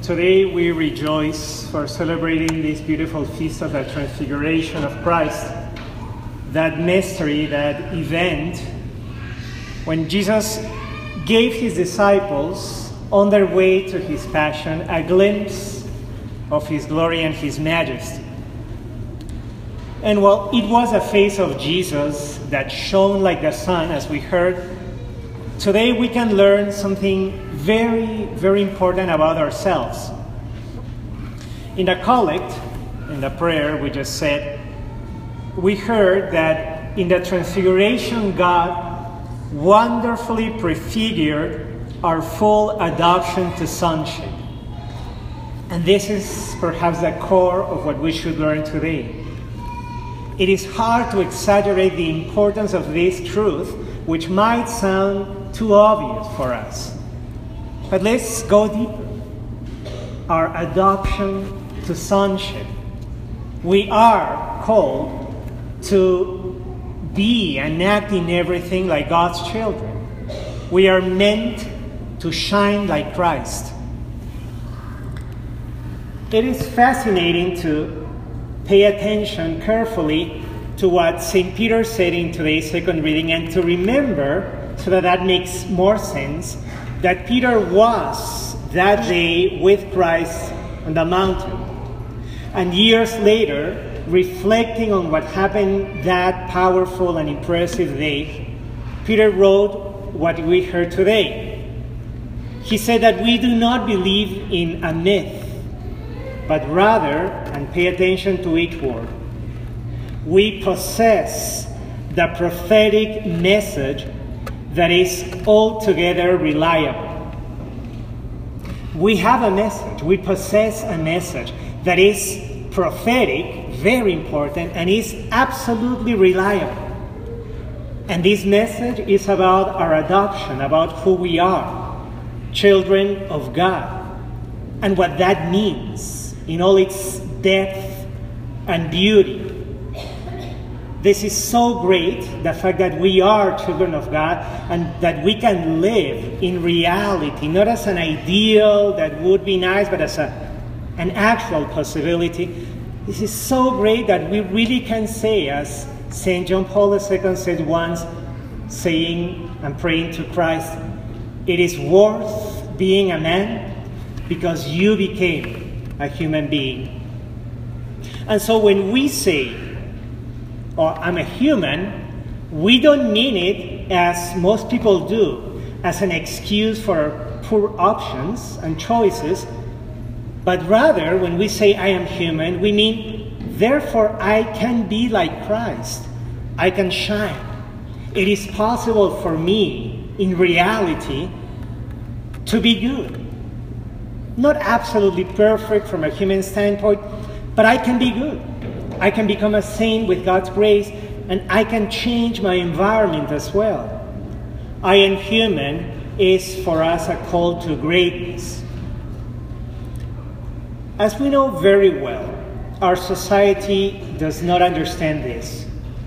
Today we rejoice for celebrating this beautiful feast of the Transfiguration of Christ, that mystery, that event, when Jesus gave his disciples on their way to his passion a glimpse of his glory and his majesty. And while it was a face of Jesus that shone like the sun, as we heard, today we can learn something very, very important about ourselves. In the collect, in the prayer we just said, we heard that in the Transfiguration, God wonderfully prefigured our full adoption to sonship. And this is perhaps the core of what we should learn today. It is hard to exaggerate the importance of this truth, which might sound too obvious for us. But let's go deeper. Our adoption to sonship. We are called to be and act in everything like God's children. We are meant to shine like Christ. It is fascinating to pay attention carefully to what St. Peter said in today's second reading, and to remember, so that makes more sense, that Peter was that day with Christ on the mountain. And years later, reflecting on what happened that powerful and impressive day, Peter wrote what we heard today. He said that we do not believe in a myth, but rather, and pay attention to each word, we possess the prophetic message that is altogether reliable. We have a message, we possess a message that is prophetic, very important, and is absolutely reliable. And this message is about our adoption, about who we are, children of God, and what that means in all its depth and beauty. This is so great, the fact that we are children of God and that we can live in reality, not as an ideal that would be nice, but as an actual possibility. This is so great that we really can say, as St. John Paul II said once, saying and praying to Christ, it is worth being a man because you became a human being. And so when we say, "Oh, I'm a human," we don't mean it, as most people do, as an excuse for poor options and choices, but rather when we say I am human, we mean, therefore I can be like Christ. I can shine. It is possible for me, in reality, to be good. Not absolutely perfect from a human standpoint, but I can be good. I can become a saint with God's grace, and I can change my environment as well. I am human is for us a call to greatness. As we know very well, our society does not understand this.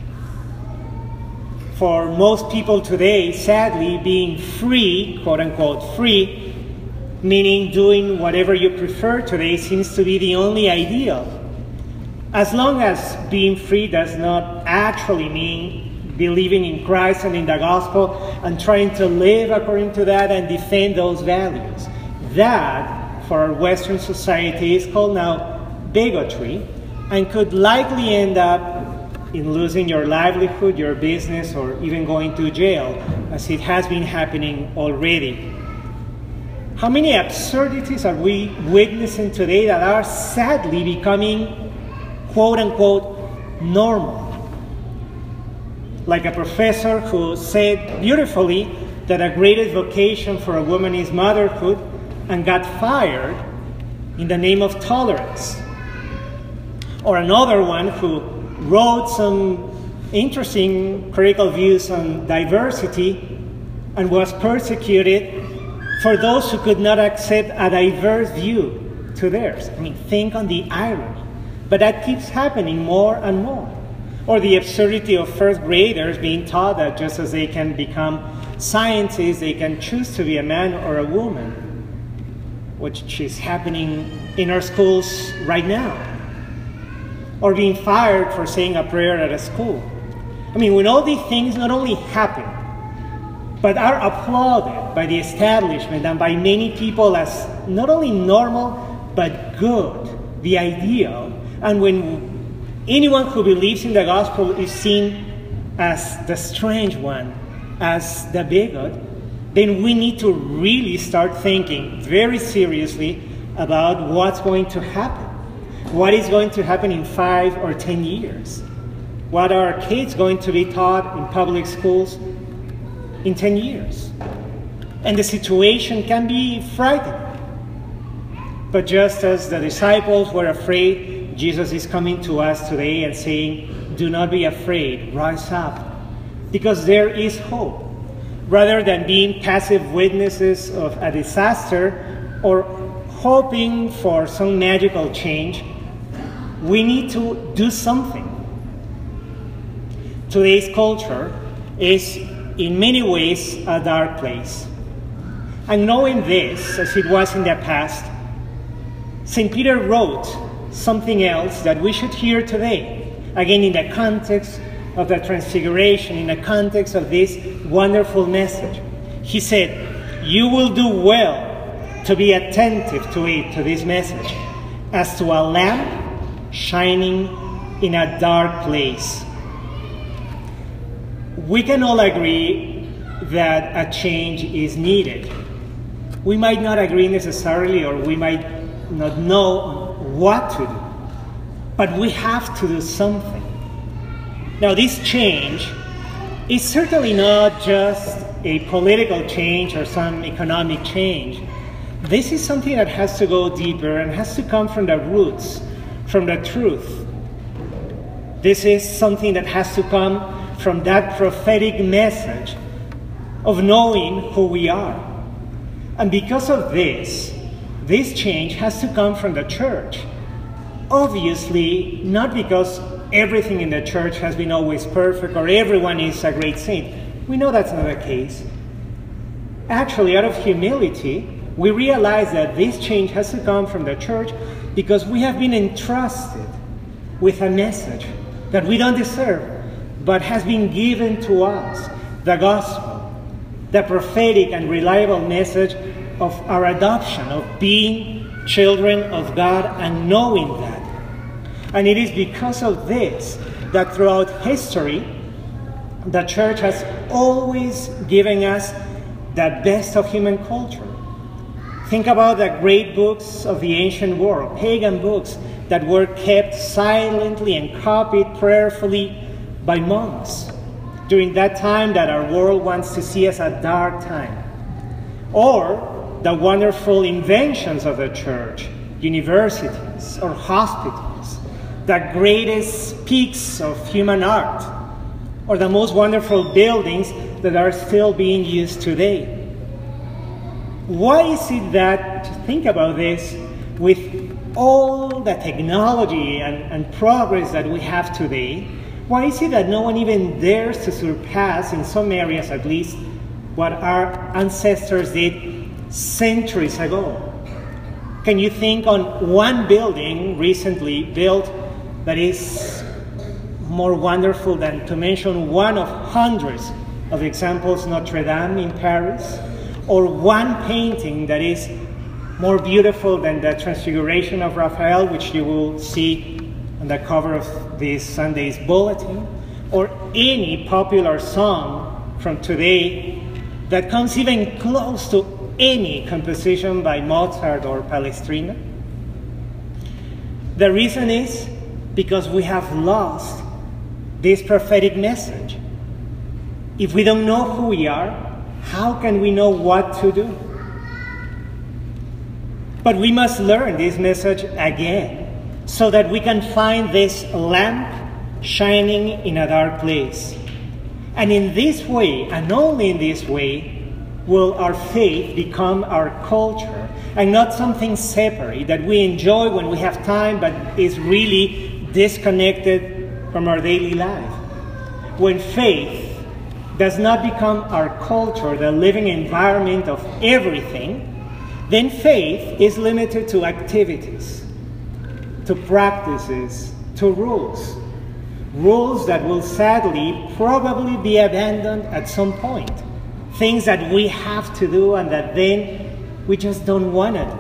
For most people today, sadly, being free, quote unquote free, meaning doing whatever you prefer today, seems to be the only ideal. As long as being free does not actually mean believing in Christ and in the gospel and trying to live according to that and defend those values. That, for our Western society, is called now bigotry and could likely end up in losing your livelihood, your business, or even going to jail, as it has been happening already. How many absurdities are we witnessing today that are sadly becoming, quote-unquote, normal? Like a professor who said beautifully that the greatest vocation for a woman is motherhood and got fired in the name of tolerance. Or another one who wrote some interesting critical views on diversity and was persecuted for those who could not accept a diverse view to theirs. I mean, think on the irony. But that keeps happening more and more. Or the absurdity of first graders being taught that just as they can become scientists, they can choose to be a man or a woman. which is happening in our schools right now, or being fired for saying a prayer at a school. I mean, when all these things not only happen, but are applauded by the establishment and by many people as not only normal, but good, the ideal, and when anyone who believes in the gospel is seen as the strange one, as the bigot, then we need to really start thinking very seriously about what's going to happen. What is going to happen in 5 or 10 years? What are kids going to be taught in public schools in 10 years? And the situation can be frightening. But just as the disciples were afraid, Jesus is coming to us today and saying, do not be afraid, rise up, because there is hope. Rather than being passive witnesses of a disaster or hoping for some magical change, we need to do something. Today's culture is in many ways a dark place. And knowing this, as it was in the past, St. Peter wrote something else that we should hear today, again in the context of the Transfiguration, in the context of this wonderful message. He said, you will do well to be attentive to it, to this message, as to a lamp shining in a dark place. We can all agree that a change is needed. We might not agree necessarily, or we might not know what to do, but we have to do something. Now, this change is certainly not just a political change or some economic change. This is something that has to go deeper and has to come from the roots, from the truth. This is something that has to come from that prophetic message of knowing who we are. And because of this change has to come from the church. Obviously, not because everything in the church has been always perfect or everyone is a great saint. We know that's not the case. Actually, out of humility, we realize that this change has to come from the church because we have been entrusted with a message that we don't deserve, but has been given to us, the gospel, the prophetic and reliable message of our adoption, of being children of God and knowing that. And it is because of this that throughout history, the church has always given us the best of human culture. Think about the great books of the ancient world, pagan books that were kept silently and copied prayerfully by monks during that time that our world wants to see as a dark time. Or the wonderful inventions of the church, universities or hospitals, the greatest peaks of human art, or the most wonderful buildings that are still being used today. Why is it that, think about this, with all the technology and progress that we have today, why is it that no one even dares to surpass, in some areas at least, what our ancestors did centuries ago? Can you think on one building recently built that is more wonderful than to mention one of hundreds of examples, Notre Dame in Paris, or one painting that is more beautiful than the Transfiguration of Raphael, which you will see on the cover of this Sunday's bulletin, or any popular song from today that comes even close to any composition by Mozart or Palestrina? The reason is because we have lost this prophetic message. If we don't know who we are, how can we know what to do? But we must learn this message again so that we can find this lamp shining in a dark place. And in this way, and only in this way, will our faith become our culture and not something separate that we enjoy when we have time but is really disconnected from our daily life. When faith does not become our culture, the living environment of everything, then faith is limited to activities, to practices, to rules. Rules that will sadly probably be abandoned at some point. Things that we have to do and that then we just don't want to do.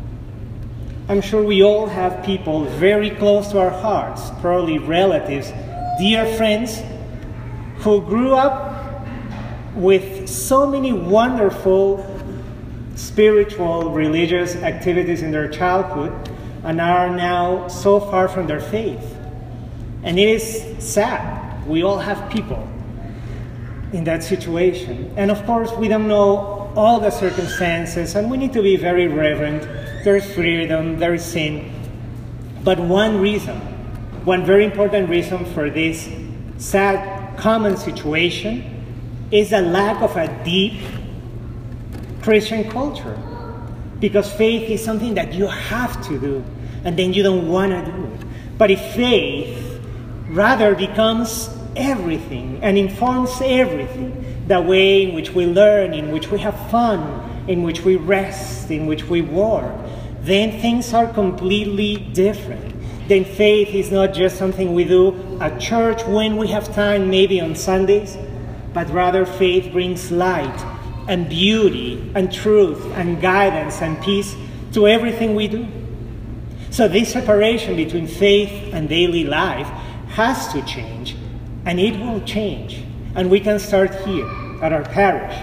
I'm sure we all have people very close to our hearts, probably relatives, dear friends, who grew up with so many wonderful spiritual, religious activities in their childhood and are now so far from their faith. And it is sad. We all have people in that situation. And of course, we don't know all the circumstances, and we need to be very reverent. There's freedom, there is sin. But one very important reason for this sad, common situation is a lack of a deep Christian culture. Because faith is something that you have to do, and then you don't want to do it. But if faith rather becomes everything and informs everything, the way in which we learn, in which we have fun, in which we rest, in which we work, then things are completely different. Then faith is not just something we do at church when we have time, maybe on Sundays, but rather faith brings light and beauty and truth and guidance and peace to everything we do. So this separation between faith and daily life has to change, and it will change. And we can start here at our parish.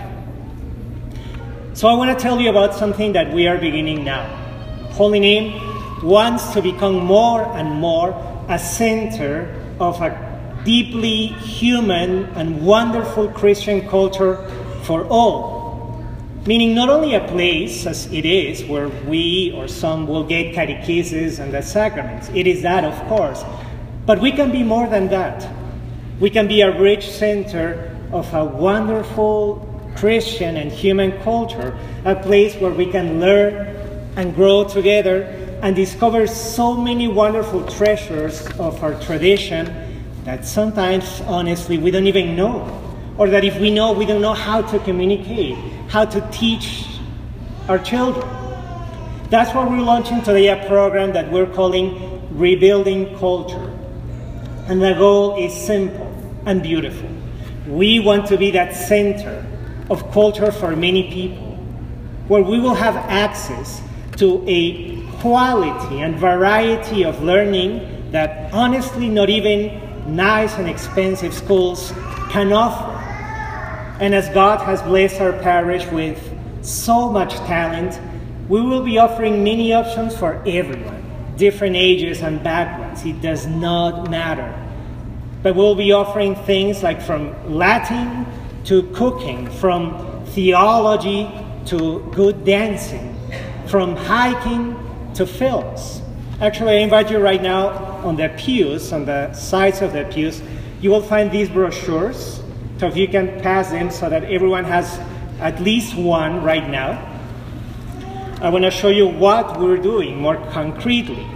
So I want to tell you about something that we are beginning now. Holy Name wants to become more and more a center of a deeply human and wonderful Christian culture for all. Meaning not only a place, as it is, where we or some will get catechesis and the sacraments. It is that, of course. But we can be more than that. We can be a rich center of a wonderful Christian and human culture, a place where we can learn and grow together and discover so many wonderful treasures of our tradition that sometimes, honestly, we don't even know. Or that if we know, we don't know how to communicate, how to teach our children. That's why we're launching today a program that we're calling Rebuilding Culture. And the goal is simple and beautiful. We want to be that center of culture for many people, where we will have access to a quality and variety of learning that honestly not even nice and expensive schools can offer. And as God has blessed our parish with so much talent, we will be offering many options for everyone, different ages and backgrounds. It does not matter. But we'll be offering things like from Latin to cooking, from theology to good dancing, from hiking to films. Actually, I invite you right now on the pews, on the sides of the pews, you will find these brochures. So if you can pass them so that everyone has at least one right now. I want to show you what we're doing more concretely.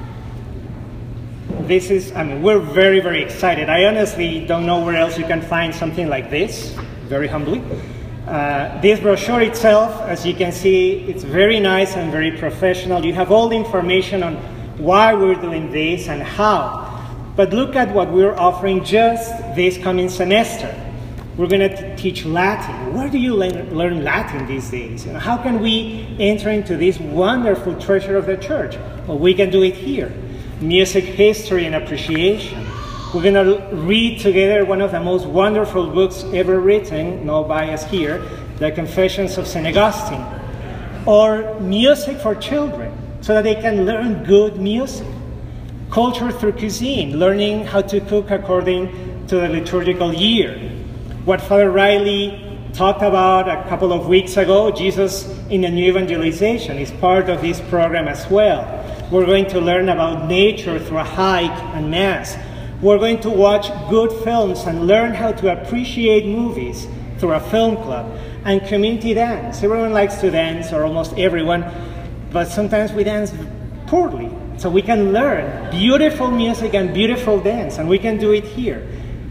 We're very, very excited. I honestly don't know where else you can find something like this, very humbly. This brochure itself, as you can see, it's very nice and very professional. You have all the information on why we're doing this and how. But look at what we're offering just this coming semester. We're going to teach Latin. Where do you learn Latin these days? How can we enter into this wonderful treasure of the church? Well, we can do it here. Music history and appreciation. We're going to read together one of the most wonderful books ever written, no bias here, The Confessions of St. Augustine. Or music for children, so that they can learn good music. Culture through cuisine, learning how to cook according to the liturgical year. What Father Riley talked about a couple of weeks ago, Jesus in the New Evangelization, is part of this program as well. We're going to learn about nature through a hike and mass. We're going to watch good films and learn how to appreciate movies through a film club. And community dance. Everyone likes to dance, or almost everyone, but sometimes we dance poorly. So we can learn beautiful music and beautiful dance, and we can do it here.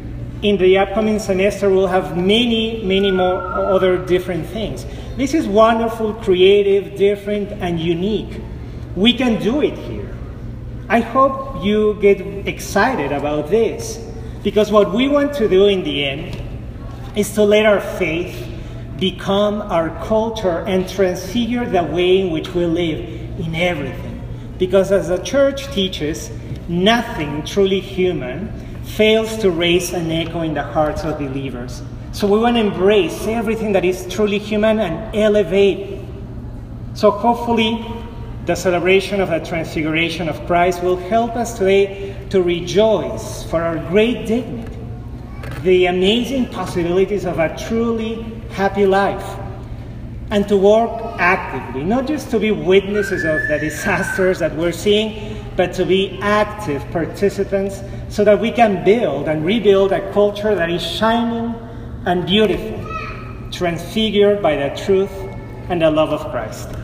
in the upcoming semester, we'll have many more other different things. This is wonderful, creative, different, and unique. We can do it here. I hope you get excited about this, because what we want to do in the end is to let our faith become our culture and transfigure the way in which we live in everything. Because as the church teaches, nothing truly human fails to raise an echo in the hearts of believers. So we want to embrace everything that is truly human and elevate it. So hopefully the celebration of the transfiguration of Christ will help us today to rejoice for our great dignity, the amazing possibilities of a truly happy life, and to work actively, not just to be witnesses of the disasters that we're seeing, but to be active participants so that we can build and rebuild a culture that is shining and beautiful, transfigured by the truth and the love of Christ.